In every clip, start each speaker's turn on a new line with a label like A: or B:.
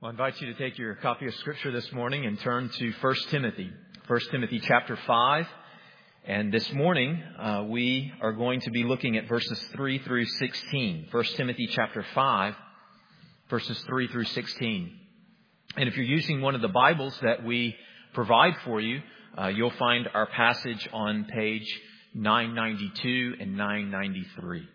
A: I invite you to take your copy of Scripture this morning and turn to 1 Timothy. 1 Timothy chapter 5. And this morning, we are going to be looking at verses 3 through 16. 1 Timothy chapter 5, verses 3 through 16. And if you're using one of the Bibles that we provide for you, you'll find our passage on page 992 and 993.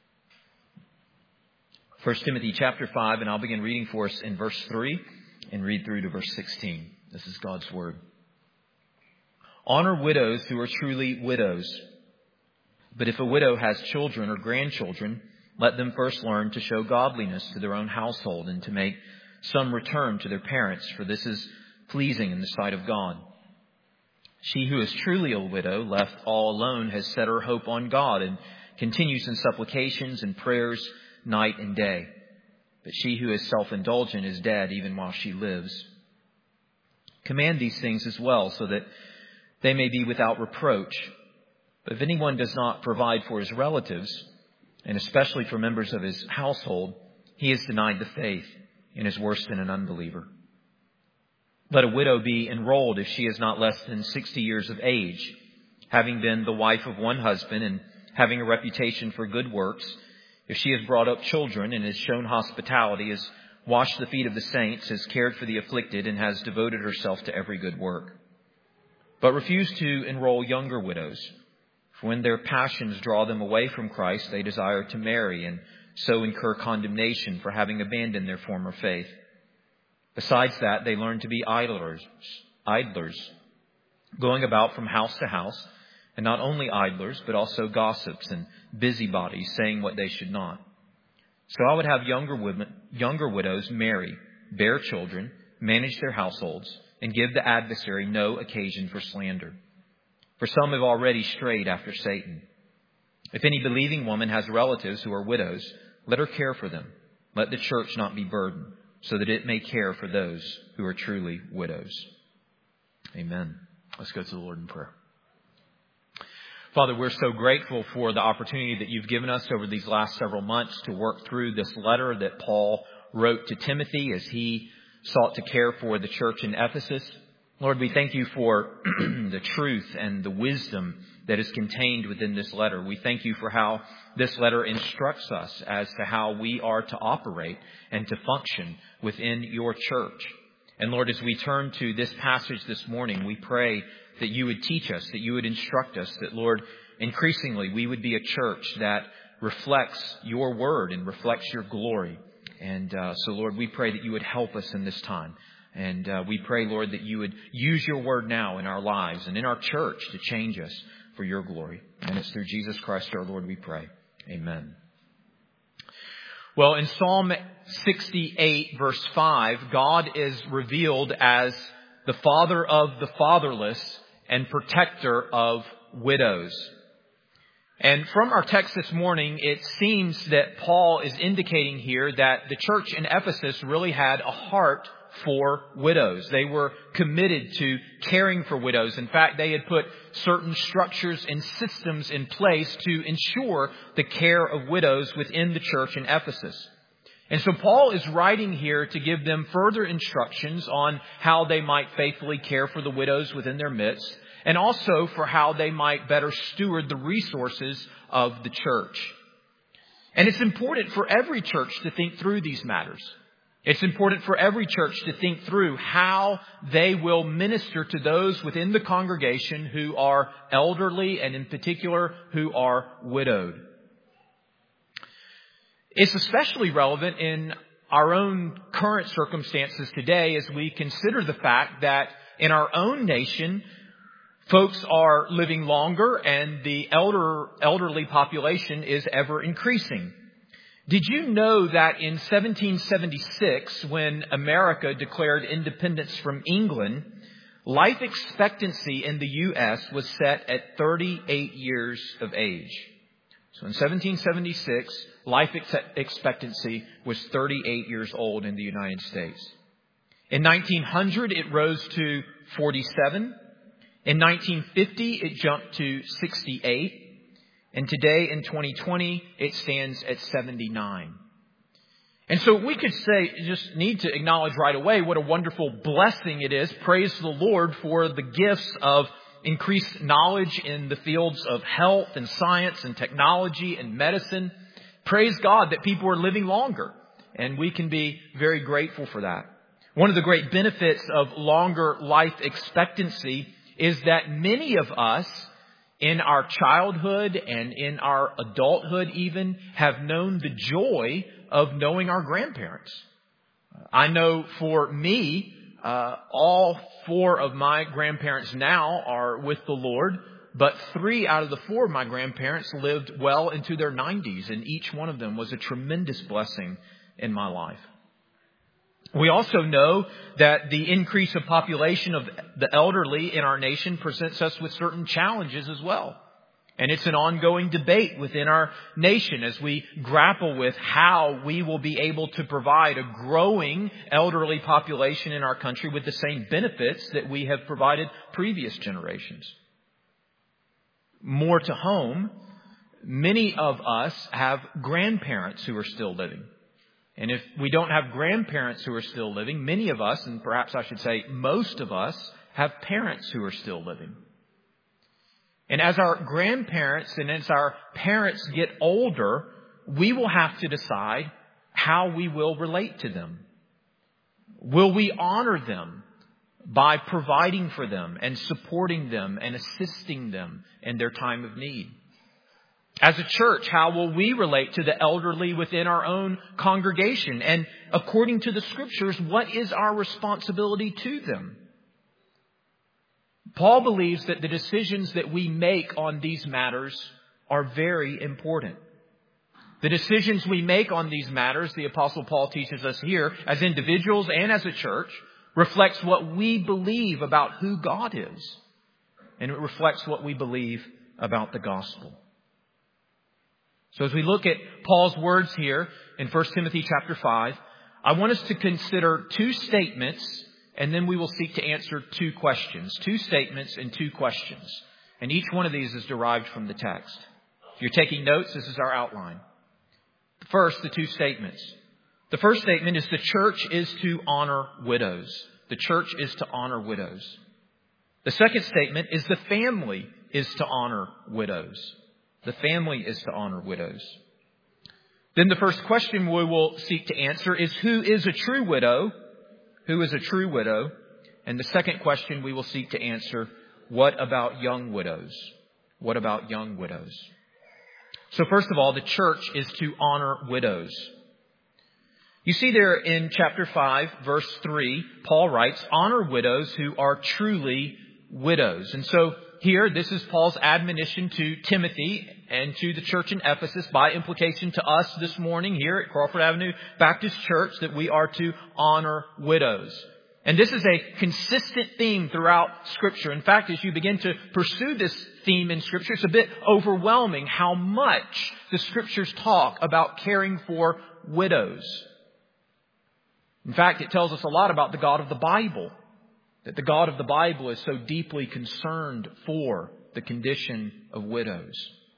A: 1 Timothy chapter 5, and I'll begin reading for us in verse 3 and read through to verse 16. This is God's Word. Honor widows who are truly widows. But if a widow has children or grandchildren, let them first learn to show godliness to their own household and to make some return to their parents, for this is pleasing in the sight of God. She who is truly a widow, left all alone, has set her hope on God and continues in supplications and prayers night and day. But she who is self-indulgent is dead even while she lives. Command these things as well, so that they may be without reproach. But if anyone does not provide for his relatives, and especially for members of his household, he has denied the faith and is worse than an unbeliever. Let a widow be enrolled if she is not less than 60 years of age, having been the wife of one husband and having a reputation for good works. If she has brought up children and has shown hospitality, has washed the feet of the saints, has cared for the afflicted, and has devoted herself to every good work. But refuse to enroll younger widows, for when their passions draw them away from Christ, they desire to marry and so incur condemnation for having abandoned their former faith. Besides that, they learn to be idlers, going about from house to house, and not only idlers, but also gossips and busybodies, saying what they should not. So I would have younger widows marry, bear children, manage their households, and give the adversary no occasion for slander. For some have already strayed after Satan. If any believing woman has relatives who are widows, let her care for them. Let the church not be burdened, so that it may care for those who are truly widows. Amen. Let's go to the Lord in prayer. Father, we're so grateful for the opportunity that you've given us over these last several months to work through this letter that Paul wrote to Timothy as he sought to care for the church in Ephesus. Lord, we thank you for the truth and the wisdom that is contained within this letter. We thank you for how this letter instructs us as to how we are to operate and to function within your church. And Lord, as we turn to this passage this morning, we pray that you would teach us, that you would instruct us, that, Lord, increasingly we would be a church that reflects your word and reflects your glory. And so, Lord, we pray that you would help us in this time. And we pray, Lord, that you would use your word now in our lives and in our church to change us for your glory. And it's through Jesus Christ our Lord we pray. Amen. Well, in Psalm 68, verse 5, God is revealed as the father of the fatherless and protector of widows. And from our text this morning, it seems that Paul is indicating here that the church in Ephesus really had a heart for widows. They were committed to caring for widows. In fact, they had put certain structures and systems in place to ensure the care of widows within the church in Ephesus. And so Paul is writing here to give them further instructions on how they might faithfully care for the widows within their midst, and also for how they might better steward the resources of the church. And it's important for every church to think through these matters. It's important for every church to think through how they will minister to those within the congregation who are elderly and in particular who are widowed. It's especially relevant in our own current circumstances today as we consider the fact that in our own nation, folks are living longer and the elderly population is ever increasing. Did you know that in 1776, when America declared independence from England, life expectancy in the U.S. was set at 38 years of age? So in 1776, life expectancy was 38 years old in the United States. In 1900, it rose to 47. In 1950, it jumped to 68. And today in 2020, it stands at 79. And so we could say, just need to acknowledge right away what a wonderful blessing it is. Praise the Lord for the gifts of increased knowledge in the fields of health and science and technology and medicine. Praise God that people are living longer. And we can be very grateful for that. One of the great benefits of longer life expectancy is that many of us in our childhood and in our adulthood even have known the joy of knowing our grandparents. I know for me, all 4 of my grandparents now are with the Lord, but 3 out of the 4 of my grandparents lived well into their 90s, and each one of them was a tremendous blessing in my life. We also know that the increase of population of the elderly in our nation presents us with certain challenges as well. And it's an ongoing debate within our nation as we grapple with how we will be able to provide a growing elderly population in our country with the same benefits that we have provided previous generations. More to home, many of us have grandparents who are still living. And if we don't have grandparents who are still living, many of us, and perhaps I should say most of us, have parents who are still living. And as our grandparents and as our parents get older, we will have to decide how we will relate to them. Will we honor them by providing for them and supporting them and assisting them in their time of need? As a church, how will we relate to the elderly within our own congregation? And according to the Scriptures, what is our responsibility to them? Paul believes that the decisions that we make on these matters are very important. The decisions we make on these matters, the Apostle Paul teaches us here, as individuals and as a church, reflects what we believe about who God is. And it reflects what we believe about the gospel. So as we look at Paul's words here in 1 Timothy chapter 5, I want us to consider 2 statements, and then we will seek to answer 2 questions. 2 statements and 2 questions. And each one of these is derived from the text. If you're taking notes, this is our outline. First, the 2 statements. The first statement is the church is to honor widows. The church is to honor widows. The second statement is the family is to honor widows. The family is to honor widows. Then the first question we will seek to answer is who is a true widow? Who is a true widow? And the second question we will seek to answer, what about young widows? What about young widows? So first of all, the church is to honor widows. You see there in chapter 5, verse 3, Paul writes, honor widows who are truly widows. And so here, this is Paul's admonition to Timothy and to the church in Ephesus, by implication to us this morning here at Crawford Avenue Baptist Church, that we are to honor widows. And this is a consistent theme throughout Scripture. In fact, as you begin to pursue this theme in Scripture, it's a bit overwhelming how much the Scriptures talk about caring for widows. In fact, it tells us a lot about the God of the Bible. That the God of the Bible is so deeply concerned for the condition of widows.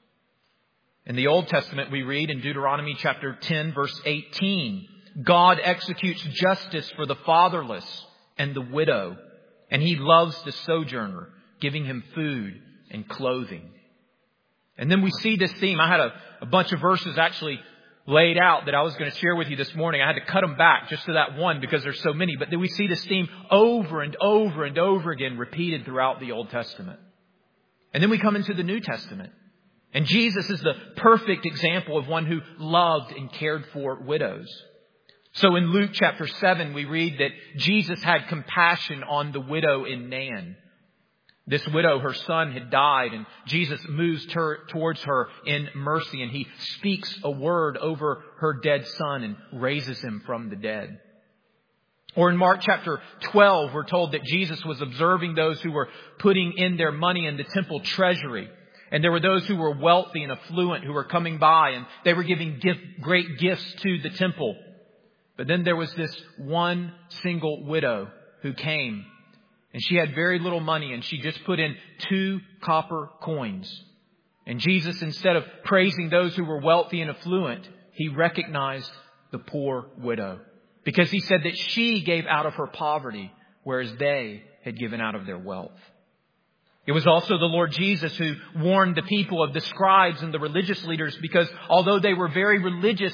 A: In the Old Testament, we read in Deuteronomy chapter 10, verse 18, God executes justice for the fatherless and the widow, and He loves the sojourner, giving him food and clothing. And then we see this theme. I had a bunch of verses actually laid out that I was going to share with you this morning. I had to cut them back just to that one because there's so many. But then we see this theme over and over and over again repeated throughout the Old Testament. And then we come into the New Testament. And Jesus is the perfect example of one who loved and cared for widows. So in Luke chapter 7, we read that Jesus had compassion on the widow in Nain. This widow, her son had died, and Jesus moves towards her in mercy, and He speaks a word over her dead son and raises him from the dead. Or in Mark chapter 12, we're told that Jesus was observing those who were putting in their money in the temple treasury. And there were those who were wealthy and affluent who were coming by, and they were giving great gifts to the temple. But then there was this one single widow who came. And she had very little money, and she just put in 2 copper coins. And Jesus, instead of praising those who were wealthy and affluent, He recognized
B: the poor widow, because he said that she gave out of her poverty, whereas they had given out of their wealth. It was also the Lord Jesus who warned the people of the scribes and the religious leaders, because although they were very religious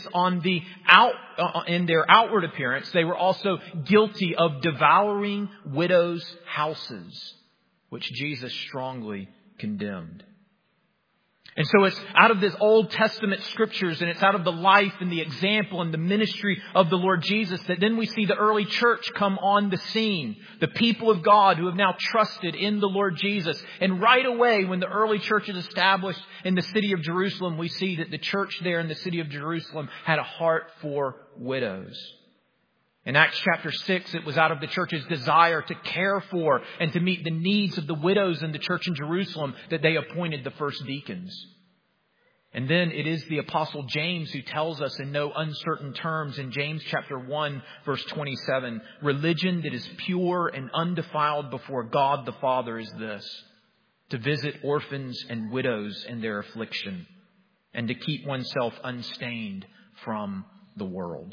B: in their outward appearance, they were also guilty of devouring widows' houses, which Jesus strongly condemned. And so it's out of this Old Testament scriptures, and it's out of the life and the example and the ministry of the Lord Jesus, that then we see the early church come on the scene. The people of God who have now trusted in the Lord Jesus. And right away, when the early church is established in the city of Jerusalem, we see that the church there in the city of Jerusalem had a heart for widows. In Acts chapter 6, it was out of the church's desire to care for and to meet the needs of the widows in the church in Jerusalem that they appointed the first deacons. And then it is the Apostle James who tells us in no uncertain terms in James chapter 1, verse 27, religion that is pure and undefiled before God the Father is this: to visit orphans and widows in their affliction, and to keep oneself unstained from the world.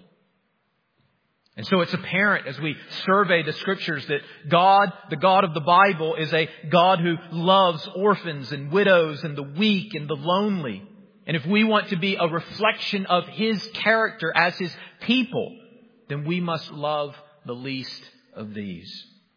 B: And so it's apparent as we survey the scriptures that God, the God of the Bible, is a God who loves orphans and widows and the weak and the lonely. And if we want to be a reflection of His character as His people, then we must love the least of these.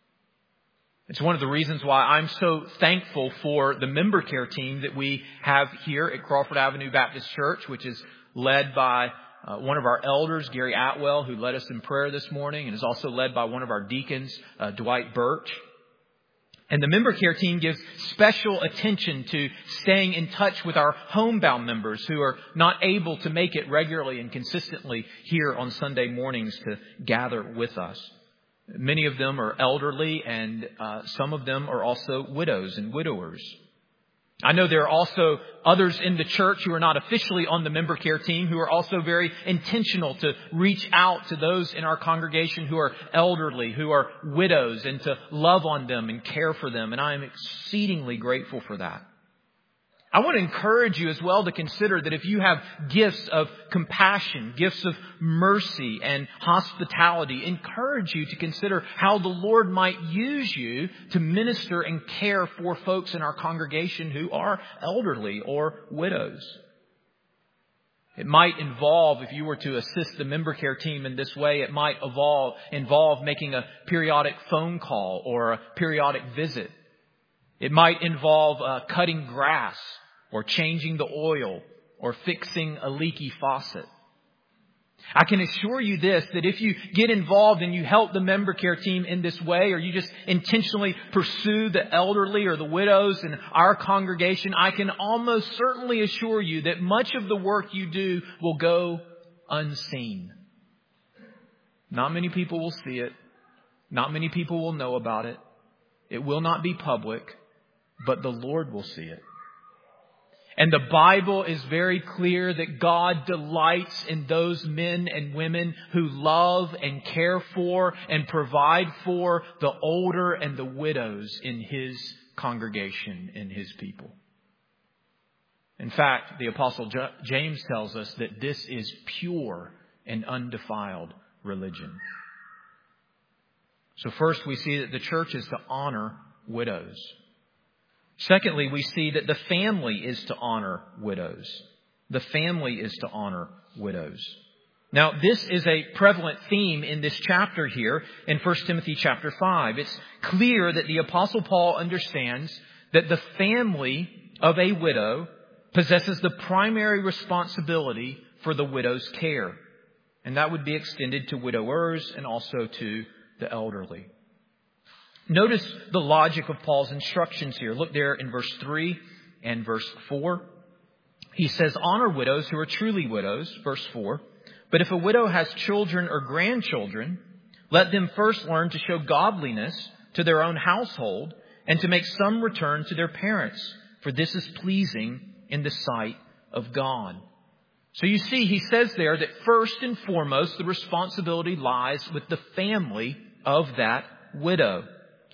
B: It's one of the reasons why I'm so thankful for the member care team that we have here at Crawford Avenue Baptist Church, which is led by one of our elders, Gary Atwell, who led us in prayer this morning, and is also led by one of our deacons, Dwight Birch. And the member care team gives special attention to staying in touch with our homebound members who are not able to make it regularly and consistently here on Sunday mornings to gather with us. Many of them are elderly, and some of them are also widows and widowers. I know there are also others in the church who are not officially on the member care team who are also very intentional to reach out to those in our congregation who are elderly, who are widows, and to love on them and care for them. And I am exceedingly grateful for that. I want to encourage you as well to consider that if you have gifts of compassion, gifts of mercy and hospitality, encourage you to consider how the Lord might use you to minister and care for folks in our congregation who are elderly or widows. It might involve, if you were to assist the member care team in this way, it might involve making a periodic phone call or a periodic visit. It might involve cutting grass or changing the oil or fixing a leaky faucet. I can assure you this, that if you get involved and you help the member care team in this way, or you just intentionally pursue the elderly or the widows in our congregation, I can almost certainly assure you that much of the work you do will go unseen. Not many people will see it. Not many people will know about it. It will not be public, but the Lord will see it. And the Bible is very clear that God delights in those men and women who love and care for and provide for the older and the widows in His congregation and His people. In fact, the Apostle James tells us that this is pure and undefiled religion. So first, we see that the church is to honor widows. Secondly, we see that the family is to honor widows. The family is to honor widows. Now, this is a prevalent theme in this chapter here in 1 Timothy chapter 5. It's clear that the Apostle Paul understands that the family of a widow possesses the primary responsibility for the widow's care. And that would be extended to widowers and also to the elderly. Notice the logic of Paul's instructions here. Look there in verse 3 and verse 4. He says, honor widows who are truly widows, verse 4. But if a widow has children or grandchildren, let them first learn to show godliness to their own household and to make some return to their parents, for this is pleasing in the sight of God. So you see, he says there that first and foremost, the responsibility lies with the family of that widow.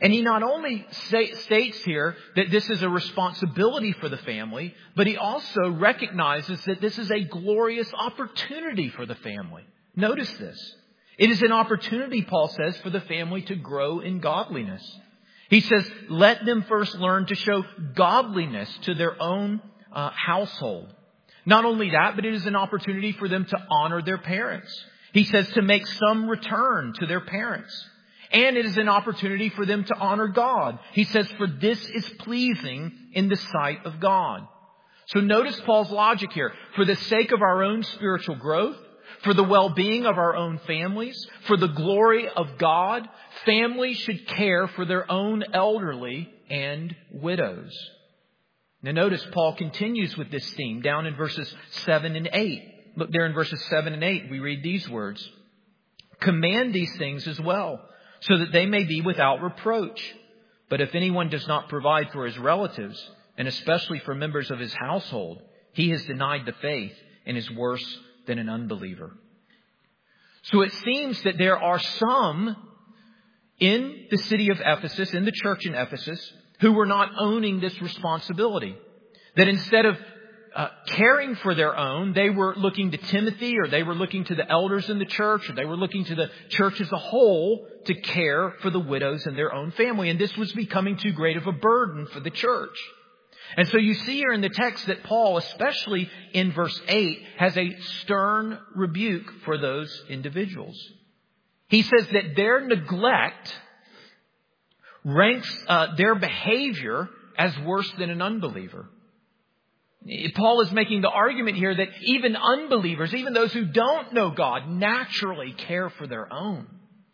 B: And he not only states here that this is a responsibility for the family, but he also recognizes that this is a glorious opportunity for the family. Notice this. It is an opportunity, Paul says, for the family to grow in godliness. He says, let them first learn to show godliness to their own household. Not only that, but it is an opportunity for them to honor their parents. He says to make some return to their parents. And it is an opportunity for them to honor God. He says, for this is pleasing in the sight of God. So notice Paul's logic here. For the sake of our own spiritual growth, for the well-being of our own families, for the glory of God, families should care for their own elderly and widows. Now notice Paul continues with this theme down in verses 7 and 8. Look there in verses 7 and 8, we read these words. Command these things as well, so that they may be without reproach. But if anyone does not provide for his relatives, and especially for members of his household, he has denied the faith and is worse than an unbeliever. So it seems that there are some in the city of Ephesus, in the church in Ephesus, who were not owning this responsibility. That instead of caring for their own, they were looking to Timothy, or they were looking to the elders in the church, or they were looking to the church as a whole to care for the widows and their own family. And this was becoming too great of a burden for the church. And so you see here in the text that Paul, especially in verse 8, has a stern rebuke for those individuals. He says that their neglect ranks their behavior as worse than an unbeliever. Paul is making the argument here that even unbelievers, even those who don't know God, naturally care for their own.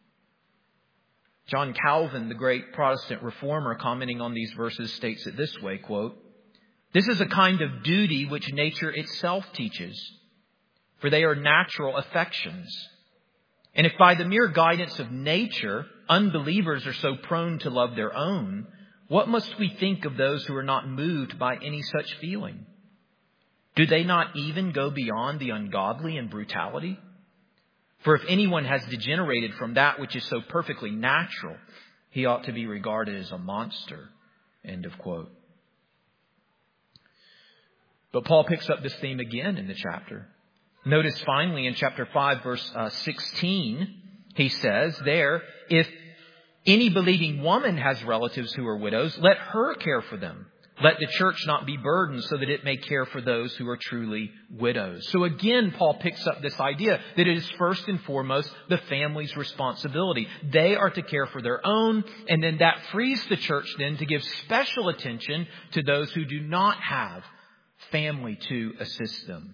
B: John Calvin, the great Protestant reformer, commenting on these verses, states it this way, quote, "This is a kind of duty which nature itself teaches, for they are natural affections. And if by the mere guidance of nature, unbelievers are so prone to love their own, what must we think of those who are not moved by any such feeling? Do they not even go beyond the ungodly in brutality? For if anyone has degenerated from that which is so perfectly natural, he ought to be regarded as a monster." End of quote. But Paul picks up this theme again in the chapter. Notice finally in chapter 5, verse 16, he says there, if any believing woman has relatives who are widows, let her care for them. Let the church not be burdened so that it may care for those who are truly widows. So again, Paul picks up this idea that it is first and foremost the family's responsibility. They are to care for their own, and then that frees the church then to give special attention to those who do not have family to assist them.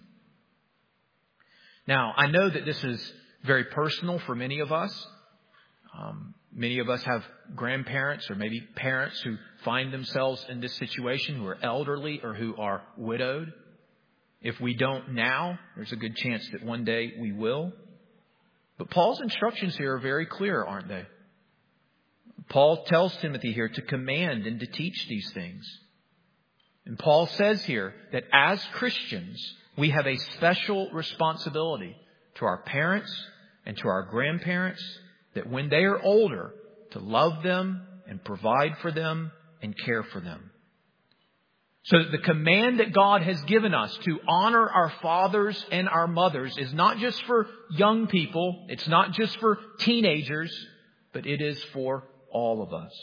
B: Now, I know that this is very personal for many of us. Many of us have grandparents or maybe parents who find themselves in this situation, who are elderly or who are widowed. If we don't now, there's a good chance that one day we will. But Paul's instructions here are very clear, aren't they? Paul tells Timothy here to command and to teach these things. And Paul says here that as Christians, we have a special responsibility to our parents and to our grandparents, that when they are older, to love them and provide for them and care for them. So the command that God has given us to honor our fathers and our mothers is not just for young people. It's not just for teenagers, but it is for all of us.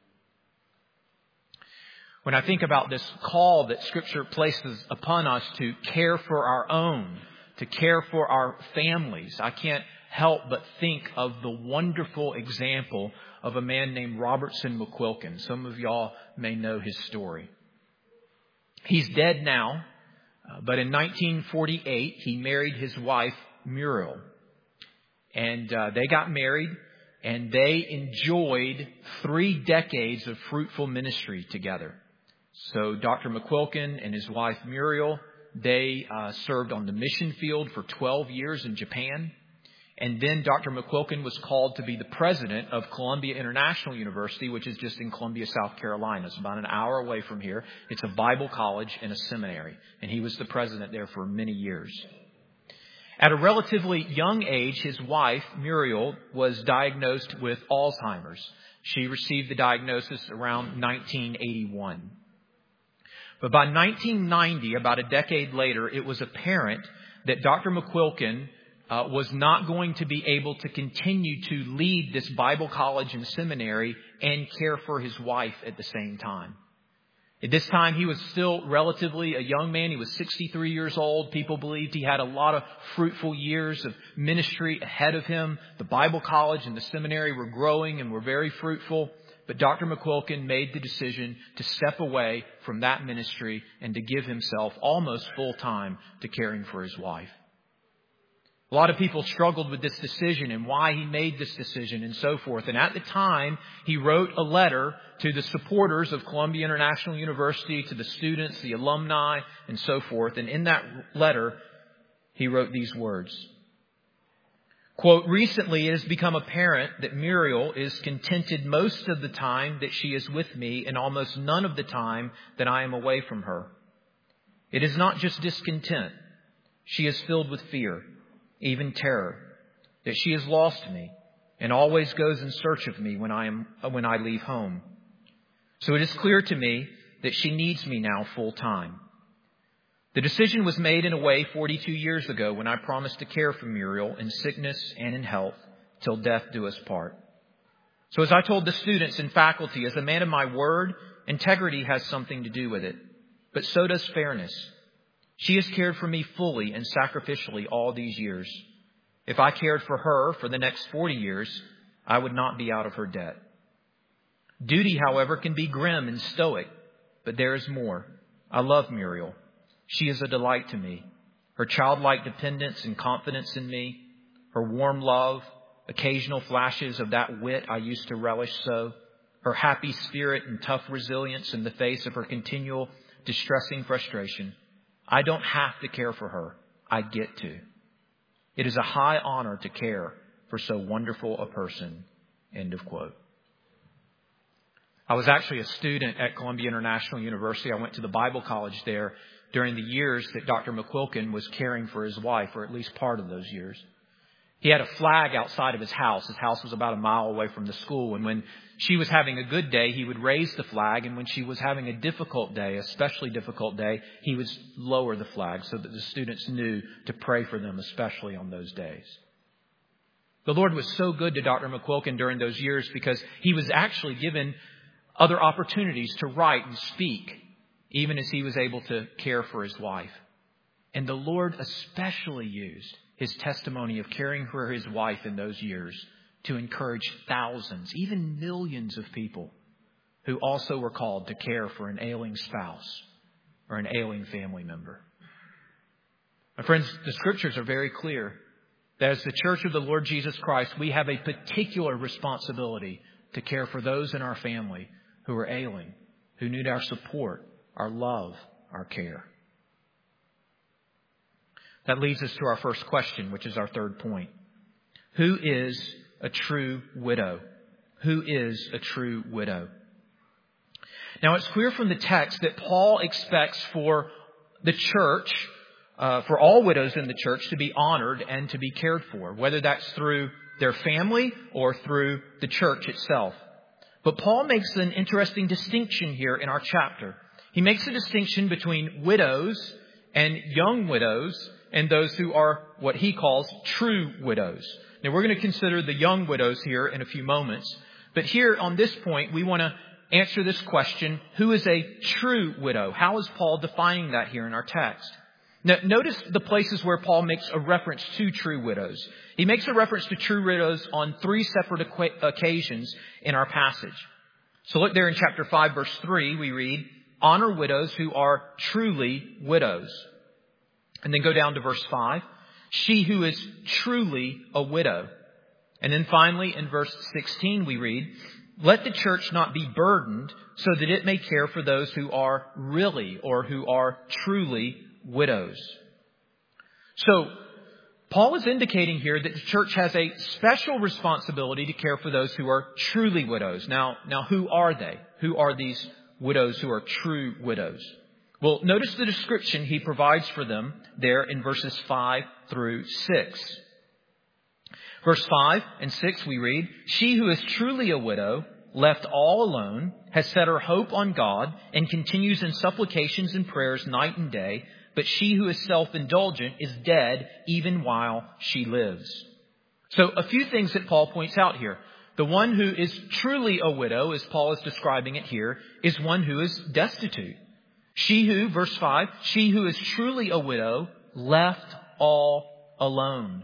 B: When I think about this call that Scripture places upon us to care for our own, to care for our families, I can't help but think of the wonderful example of a man named Robertson McQuilkin. Some of y'all may know his story. He's dead now, but in 1948, he married his wife, Muriel. And they got married, and they enjoyed 3 decades of fruitful ministry together. So Dr. McQuilkin and his wife, Muriel, they served on the mission field for 12 years in Japan. And then Dr. McQuilkin was called to be the president of Columbia International University, which is just in Columbia, South Carolina. It's about an hour away from here. It's a Bible college and a seminary. And he was the president there for many years. At a relatively young age, his wife, Muriel, was diagnosed with Alzheimer's. She received the diagnosis around 1981. But by 1990, about a decade later, it was apparent that Dr. McQuilkin was not going to be able to continue to lead this Bible college and seminary and care for his wife at the same time. At this time, he was still relatively a young man. He was 63 years old. People believed he had a lot of fruitful years of ministry ahead of him. The Bible college and the seminary were growing and were very fruitful. But Dr. McQuilkin made the decision to step away from that ministry and to give himself almost full time to caring for his wife. A lot of people struggled with this decision and why he made this decision and so forth. And at the time, he wrote a letter to the supporters of Columbia International University, to the students, the alumni, and so forth. And in that letter, he wrote these words. Quote, "Recently it has become apparent that Muriel is contented most of the time that she is with me and almost none of the time that I am away from her. It is not just discontent. She is filled with fear, even terror, that she has lost me and always goes in search of me when I leave home. So it is clear to me that she needs me now full time. The decision was made in a way 42 years ago when I promised to care for Muriel in sickness and in health till death do us part. So as I told the students and faculty, as a man of my word, integrity has something to do with it, but so does fairness. She has cared for me fully and sacrificially all these years. If I cared for her for the next 40 years, I would not be out of her debt. Duty, however, can be grim and stoic, but there is more. I love Muriel. She is a delight to me. Her childlike dependence and confidence in me, her warm love, occasional flashes of that wit I used to relish so, her happy spirit and tough resilience in the face of her continual distressing frustration. I don't have to care for her. I get to. It is a high honor to care for so wonderful a person." End of quote. I was actually a student at Columbia International University. I went to the Bible college there during the years that Dr. McQuilkin was caring for his wife, or at least part of those years. He had a flag outside of his house. His house was about a mile away from the school. And when she was having a good day, he would raise the flag. And when she was having a difficult day, especially difficult day, he would lower the flag so that the students knew to pray for them, especially on those days. The Lord was so good to Dr. McQuilkin during those years because he was actually given other opportunities to write and speak, even as he was able to care for his wife. And the Lord especially used his testimony of caring for his wife in those years to encourage thousands, even millions of people who also were called to care for an ailing spouse or an ailing family member. My friends, the scriptures are very clear that as the church of the Lord Jesus Christ, we have a particular responsibility to care for those in our family who are ailing, who need our support, our love, our care. That leads us to our first question, which is our third point. Who is a true widow? Who is a true widow? Now, it's clear from the text that Paul expects for the church, for all widows in the church, to be honored and to be cared for, whether that's through their family or through the church itself. But Paul makes an interesting distinction here in our chapter. He makes a distinction between widows and young widows and those who are what he calls true widows. Now, we're going to consider the young widows here in a few moments. But here on this point, we want to answer this question: who is a true widow? How is Paul defining that here in our text? Now, notice the places where Paul makes a reference to true widows. He makes a reference to true widows on 3 separate occasions in our passage. So look there in chapter 5, verse 3, we read, "Honor widows who are truly widows." And then go down to verse 5, "She who is truly a widow." And then finally in verse 16 we read, "Let the church not be burdened so that it may care for those who are really or who are truly widows." So Paul is indicating here that the church has a special responsibility to care for those who are truly widows. Now who are they? Who are these widows who are true widows?
A: Well, notice the description he provides for them there in verses 5 through 6. Verse 5 and 6 we read, "She who is truly a widow, left all alone, has set her hope on God and continues in supplications and prayers night and day. But she who is self-indulgent is dead even while she lives." So a few things that Paul points out here. The one who is truly a widow, as Paul is describing it here, is one who is destitute. She who, verse 5, she who is truly a widow left all alone.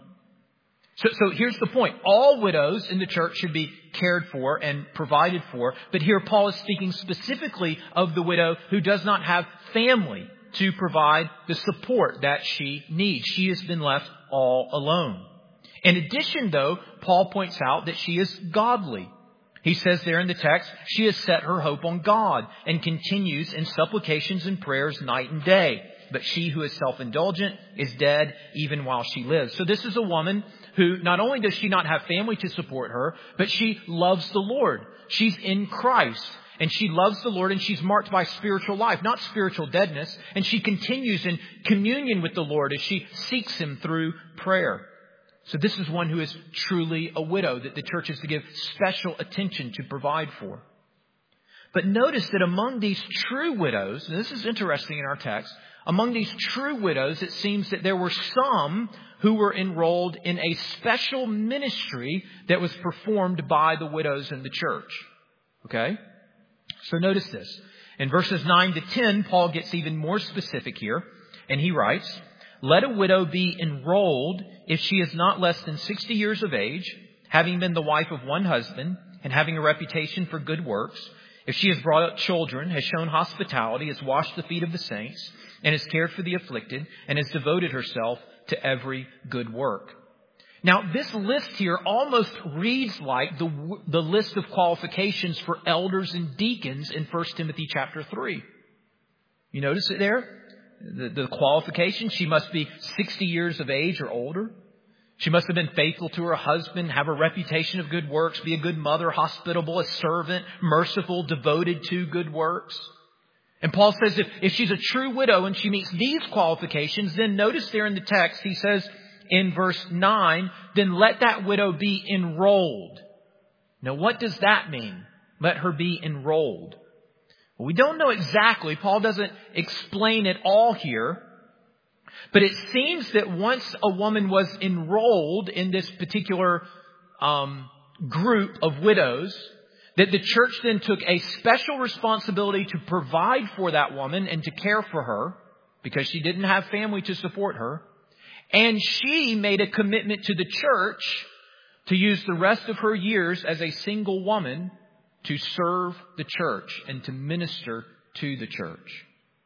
A: So here's the point. All widows in the church should be cared for and provided for. But here Paul is speaking specifically of the widow who does not have family to provide the support that she needs. She has been left all alone. In addition, though, Paul points out that she is godly. He says there in the text, she has set her hope on God and continues in supplications and prayers night and day. But she who is self-indulgent is dead even while she lives. So this is a woman who not only does she not have family to support her, but she loves the Lord. She's in Christ and she loves the Lord, and she's marked by spiritual life, not spiritual deadness. And she continues in communion with the Lord as she seeks Him through prayer. So this is one who is truly a widow that the church is to give special attention to provide for. But notice that among these true widows, and this is interesting in our text, among these true widows, it seems that there were some who were enrolled in a special ministry that was performed by the widows in the church. Okay? So notice this. In verses 9 to 10, Paul gets even more specific here, and he writes, "Let a widow be enrolled if she is not less than 60 years of age, having been the wife of one husband, and having a reputation for good works. If she has brought up children, has shown hospitality, has washed the feet of the saints, and has cared for the afflicted, and has devoted herself to every good work." Now, this list here almost reads like the list of qualifications for elders and deacons in 1 Timothy chapter 3. You notice it there? The qualification, she must be 60 years of age or older. She must have been faithful to her husband, have a reputation of good works, be a good mother, hospitable, a servant, merciful, devoted to good works. And Paul says if she's a true widow and she meets these qualifications, then notice there in the text, he says in verse 9, then let that widow be enrolled. Now, what does that mean? Let her be enrolled. Well, we don't know exactly. Paul doesn't explain it all here. But it seems that once a woman was enrolled in this particular group of widows, that the church then took a special responsibility to provide for that woman and to care for her because she didn't have family to support her. And she made a commitment to the church to use the rest of her years as a single woman to serve the church and to minister to the church.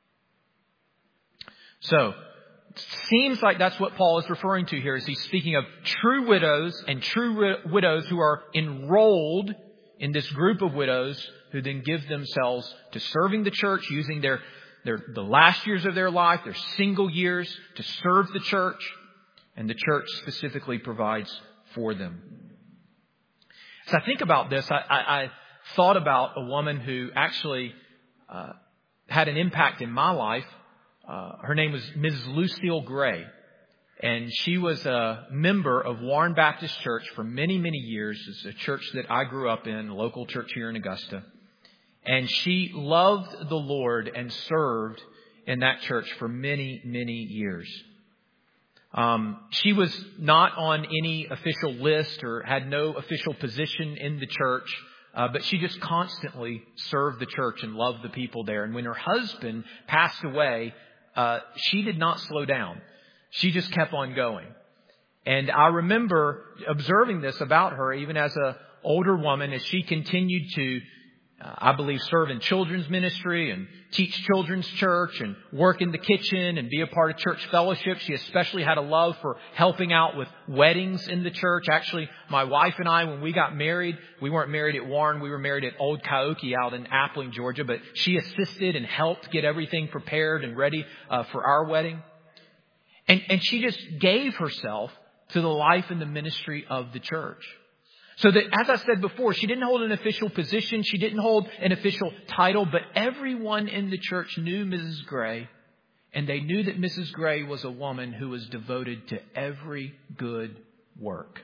A: So, it seems like that's what Paul is referring to here as he's speaking of true widows and true widows who are enrolled in this group of widows who then give themselves to serving the church, using the last years of their life, their single years to serve the church, and the church specifically provides for them. As I think about this, I thought about a woman who actually had an impact in my life. Her name was Ms. Lucille Gray, and she was a member of Warren Baptist Church for many, many years. It's a church that I grew up in, a local church here in Augusta. And she loved the Lord and served in that church for many, many years. She was not on any official list or had no official position in the church, but she just constantly served the church and loved the people there. And when her husband passed away, she did not slow down. She just kept on going. And I remember observing this about her, even as an older woman, as she continued to, I believe, serve in children's ministry and teach children's church and work in the kitchen and be a part of church fellowship. She especially had a love for helping out with weddings in the church. Actually, my wife and I, when we got married, we weren't married at Warren. We were married at Old Caokie out in Appling, Georgia. But she assisted and helped get everything prepared and ready for our wedding. And she just gave herself to the life and the ministry of the church.
B: So that, as I said before, she didn't hold an official position. She didn't hold an official title, but everyone in the church knew Mrs. Gray, and they knew that Mrs. Gray was a woman who was devoted to every good work.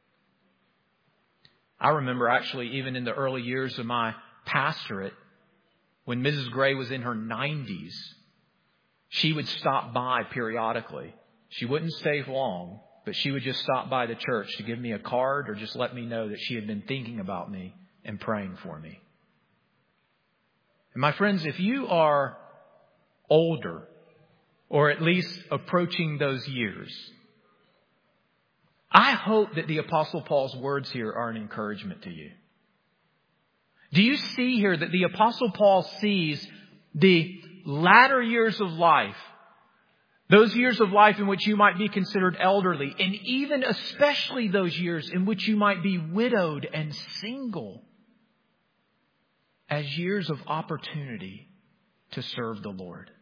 B: I remember actually even in the early years of my pastorate, when Mrs. Gray was in her 90s, she would stop by periodically. She wouldn't stay long, but she would just stop by the church to give me a card or just let me know that she had been thinking about me and praying for me. And my friends, if you are older, or at least approaching those years, I hope that the Apostle Paul's words here are an encouragement to you. Do you see here that the Apostle Paul sees the latter years of life, those years of life in which you might be considered elderly, and even especially those years in which you might be widowed and single, as years of opportunity to serve the Lord?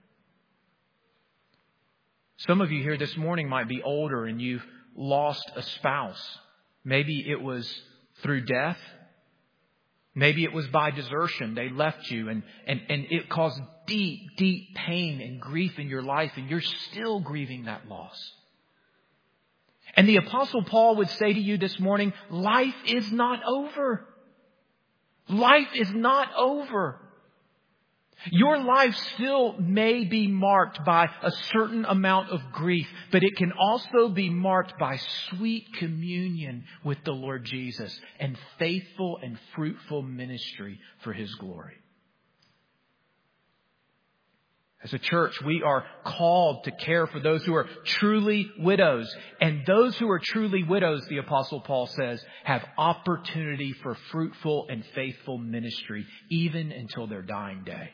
B: Some of you here this morning might be older and you've lost a spouse. Maybe it was through death. Maybe it was by desertion. They left you and it caused deep, deep pain and grief in your life, and you're still grieving that loss. And the Apostle Paul would say to you this morning, life is not over. Life is not over. Your life still may be marked by a certain amount of grief, but it can also be marked by sweet communion with the Lord Jesus and faithful and fruitful ministry for His glory. As a church, we are called to care for those who are truly widows. And those who are truly widows, the Apostle Paul says, have opportunity for fruitful and faithful ministry, even until their dying day.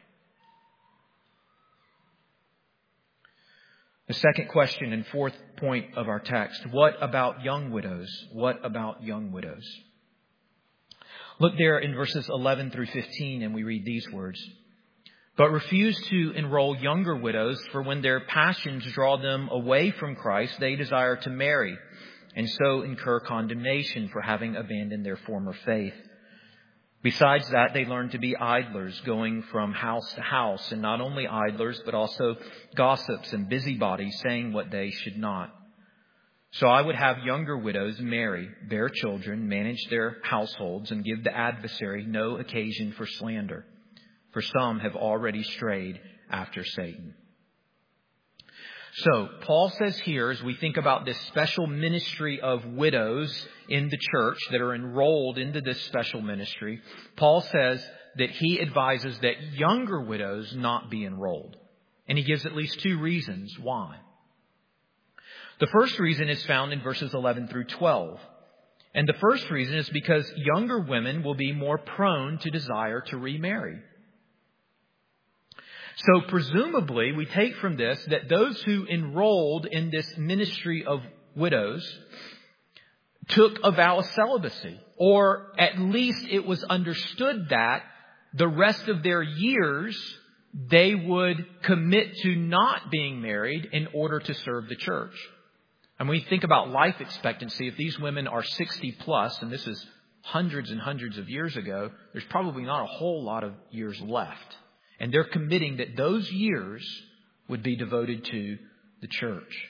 B: The second question and fourth point of our text, what about young widows? What about young widows? Look there in verses 11 through 15, and we read these words. But refuse to enroll younger widows, for when their passions draw them away from Christ, they desire to marry, and so incur condemnation for having abandoned their former faith. Besides that, they learn to be idlers, going from house to house, and not only idlers, but also gossips and busybodies, saying what they should not. So I would have younger widows marry, bear children, manage their households, and give the adversary no occasion for slander. For some have already strayed after Satan. So, Paul says here, as we think about this special ministry of widows in the church that are enrolled into this special ministry, Paul says that he advises that younger widows not be enrolled. And he gives at least two reasons why. The first reason is found in verses 11 through 12. And the first reason is because younger women will be more prone to desire to remarry. So presumably, we take from this that those who enrolled in this ministry of widows took a vow of celibacy, or at least it was understood that the rest of their years they would commit to not being married in order to serve the church. And when we think about life expectancy, if these women are 60 plus, and this is hundreds and hundreds of years ago, there's probably not a whole lot of years left. And they're committing that those years would be devoted to the church.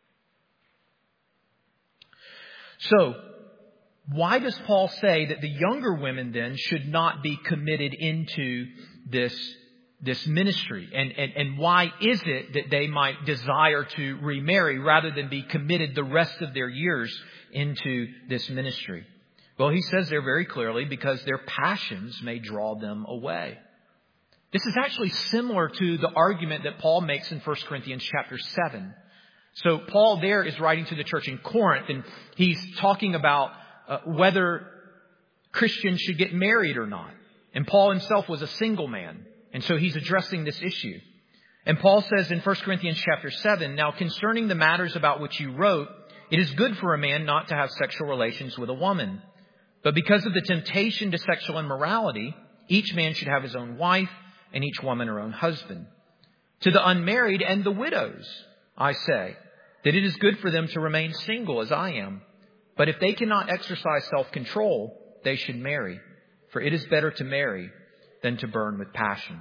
B: So, why does Paul say that the younger women then should not be committed into this ministry? And why is it that they might desire to remarry rather than be committed the rest of their years into this ministry? Well, he says there very clearly, because their passions may draw them away. This is actually similar to the argument that Paul makes in 1 Corinthians chapter 7. So Paul there is writing to the church in Corinth, and he's talking about whether Christians should get married or not. And Paul himself was a single man, and so he's addressing this issue. And Paul says in 1 Corinthians chapter 7, now concerning the matters about which you wrote, it is good for a man not to have sexual relations with a woman. But because of the temptation to sexual immorality, each man should have his own wife, and each woman her own husband. To the unmarried and the widows, I say that it is good for them to remain single as I am. But if they cannot exercise self-control, they should marry. For it is better to marry than to burn with passion.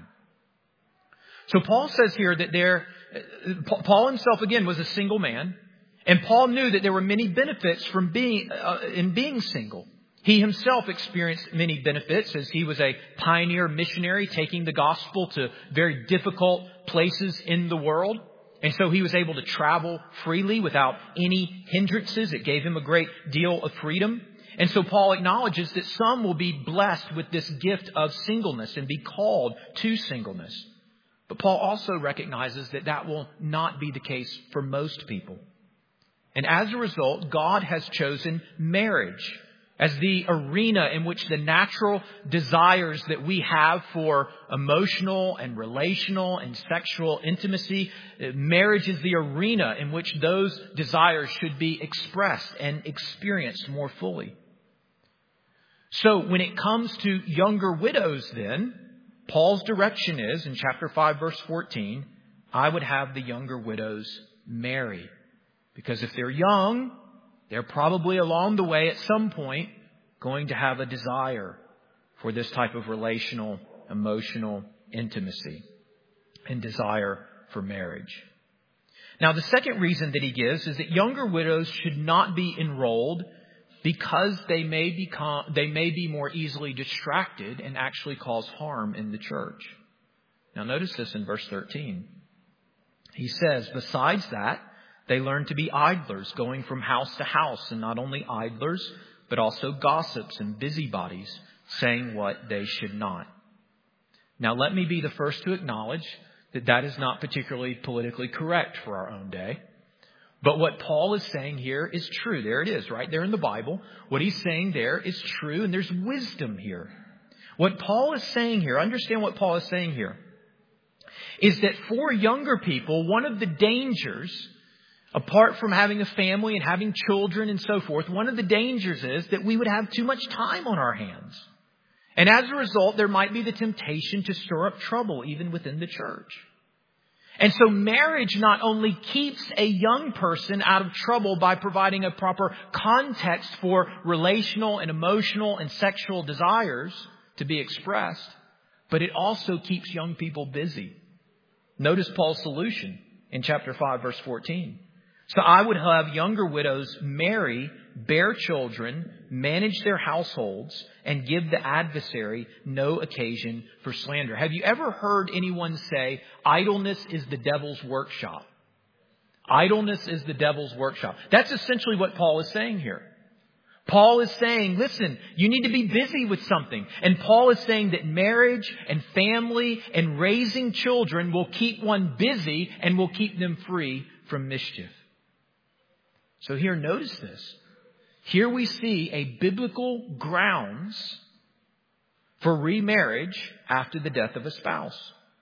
B: So Paul says here that Paul himself, again, was a single man. And Paul knew that there were many benefits from being single. He himself experienced many benefits as he was a pioneer missionary taking the gospel to very difficult places in the world. And so he was able to travel freely without any hindrances. It gave him a great deal of freedom. And so Paul acknowledges that some will be blessed with this gift of singleness and be called to singleness. But Paul also recognizes that that will not be the case for most people. And as a result, God has chosen marriage as the arena in which the natural desires that we have for emotional and relational and sexual intimacy, marriage is the arena in which those desires should be expressed and experienced more fully. So when it comes to younger widows then, Paul's direction is, in chapter 5, verse 14, I would have the younger widows marry. Because if they're young, they're probably along the way at some point going to have a desire for this type of relational, emotional intimacy and desire for marriage. Now, the second reason that he gives is that younger widows should not be enrolled because they may be more easily distracted and actually cause harm in the church. Now, notice this in verse 13. He says, besides that, they learn to be idlers, going from house to house, and not only idlers, but also gossips and busybodies, saying what they should not. Now, let me be the first to acknowledge that that is not particularly politically correct for our own day. But what Paul is saying here is true. There it is, right there in the Bible. What he's saying there is true, and there's wisdom here. What Paul is saying here, understand what Paul is saying here, is that for younger people, one of the dangers, apart from having a family and having children and so forth, one of the dangers is that we would have too much time on our hands. And as a result, there might be the temptation to stir up trouble even within the church. And so marriage not only keeps a young person out of trouble by providing a proper context for relational and emotional and sexual desires to be expressed, but it also keeps young people busy. Notice Paul's solution in chapter 5, verse 14. So I would have younger widows marry, bear children, manage their households, and give the adversary no occasion for slander. Have you ever heard anyone say, idleness is the devil's workshop? Idleness is the devil's workshop. That's essentially what Paul is saying here. Paul is saying, listen, you need to be busy with something. And Paul is saying that marriage and family and raising children will keep one busy and will keep them free from mischief. So here, notice this. Here we see a biblical grounds for remarriage after the death of a spouse.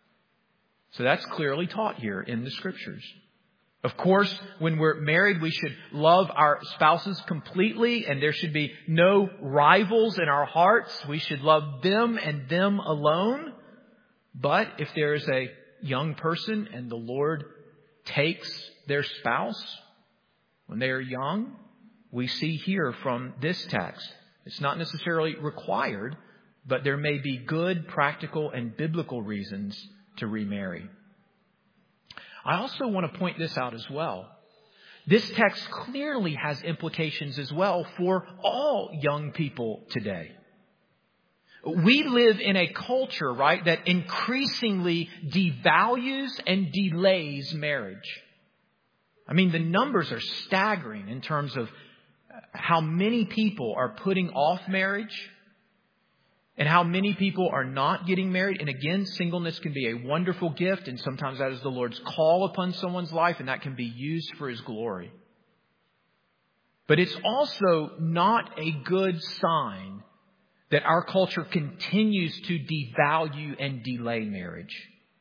B: So that's clearly taught here in the Scriptures. Of course, when we're married, we should love our spouses completely, and there should be no rivals in our hearts. We should love them and them alone. But if there is a young person and the Lord takes their spouse when they are young, we see here from this text, it's not necessarily required, but there may be good, practical, and biblical reasons to remarry. I also want to point this out as well. This text clearly has implications as well for all young people today. We live in a culture, right, that increasingly devalues and delays marriage. I mean, the numbers are staggering in terms of how many people are putting off marriage and how many people are not getting married. And again, singleness can be a wonderful gift, and sometimes that is the Lord's call upon someone's life, and that can be used for His glory. But it's also not a good sign that our culture continues to devalue and delay marriage.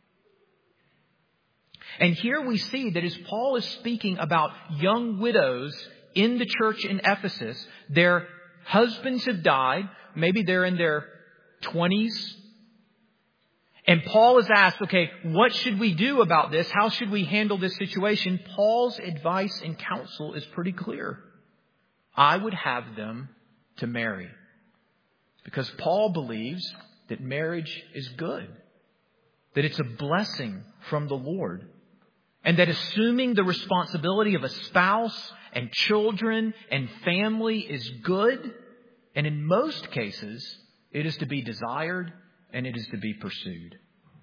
B: And here we see that as Paul is speaking about young widows in the church in Ephesus, their husbands have died. Maybe they're in their 20s. And Paul is asked, okay, what should we do about this? How should we handle this situation? Paul's advice and counsel is pretty clear. I would have them to marry. Because Paul believes that marriage is good, that it's a blessing from the Lord, and that assuming the responsibility of a spouse and children and family is good, and in most cases, it is to be desired and it is to be pursued.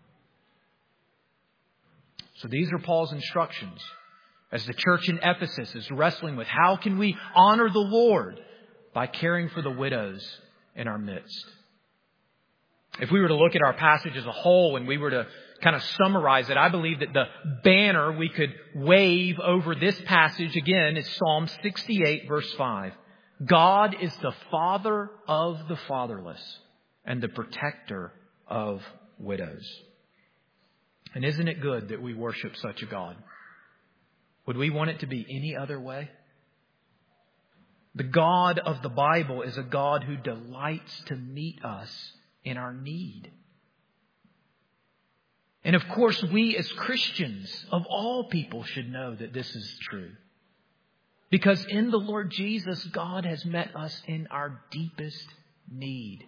B: So these are Paul's instructions as the church in Ephesus is wrestling with how can we honor the Lord by caring for the widows in our midst. If we were to look at our passage as a whole and we were to kind of summarize it, I believe that the banner we could wave over this passage again is Psalm 68, verse 5. God is the Father of the fatherless and the protector of widows. And isn't it good that we worship such a God? Would we want it to be any other way? The God of the Bible is a God who delights to meet us in our need. And of course, we as Christians of all people should know that this is true. Because in the Lord Jesus, God has met us in our deepest need.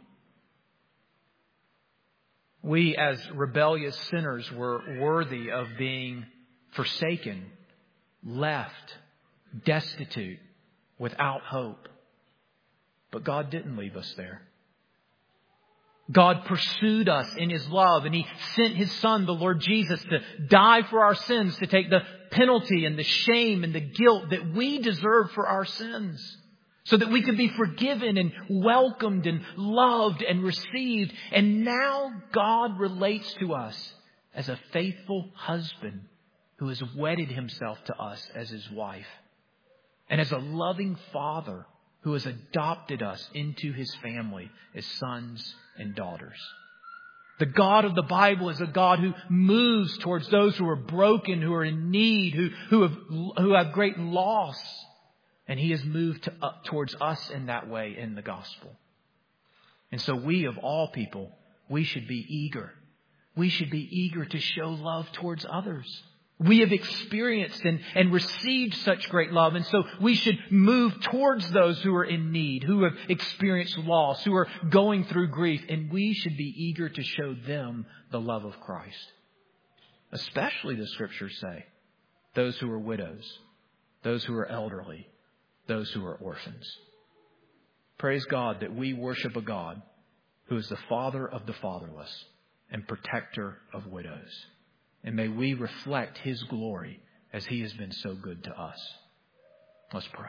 B: We as rebellious sinners were worthy of being forsaken, left, destitute, without hope. But God didn't leave us there. God pursued us in His love, and He sent His Son, the Lord Jesus, to die for our sins, to take the penalty and the shame and the guilt that we deserve for our sins, so that we could be forgiven and welcomed and loved and received. And now God relates to us as a faithful husband who has wedded himself to us as His wife, and as a loving Father who has adopted us into His family as sons and daughters. The God of the Bible is a God who moves towards those who are broken, who are in need, who have great loss. And He has moved towards us in that way in the gospel. And so we, of all people, we should be eager. We should be eager to show love towards others. We have experienced and received such great love. And so we should move towards those who are in need, who have experienced loss, who are going through grief. And we should be eager to show them the love of Christ. Especially, the Scriptures say, those who are widows, those who are elderly, those who are orphans. Praise God that we worship a God who is the Father of the fatherless and protector of widows. And may we reflect His glory as He has been so good to us. Let's pray.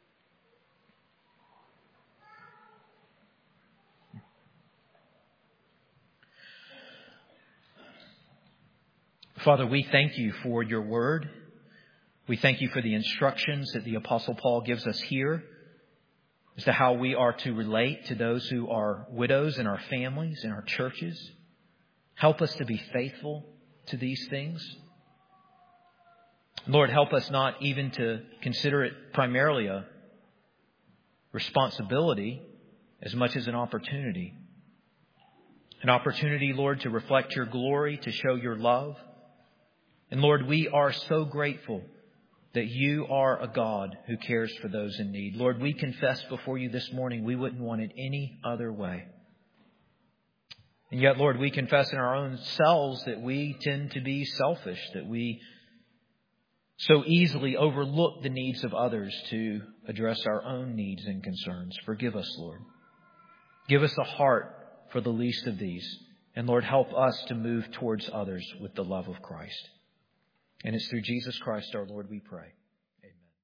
B: Father, we thank You for Your word. We thank You for the instructions that the Apostle Paul gives us here as to how we are to relate to those who are widows in our families, in our churches. Help us to be faithful to these things. Lord, help us not even to consider it primarily a responsibility as much as an opportunity. An opportunity, Lord, to reflect Your glory, to show Your love. And Lord, we are so grateful that You are a God who cares for those in need. Lord, we confess before You this morning we wouldn't want it any other way. And yet, Lord, we confess in our own selves that we tend to be selfish, that we so easily overlook the needs of others to address our own needs and concerns. Forgive us, Lord. Give us a heart for the least of these. And Lord, help us to move towards others with the love of Christ. And it's through Jesus Christ our Lord we pray.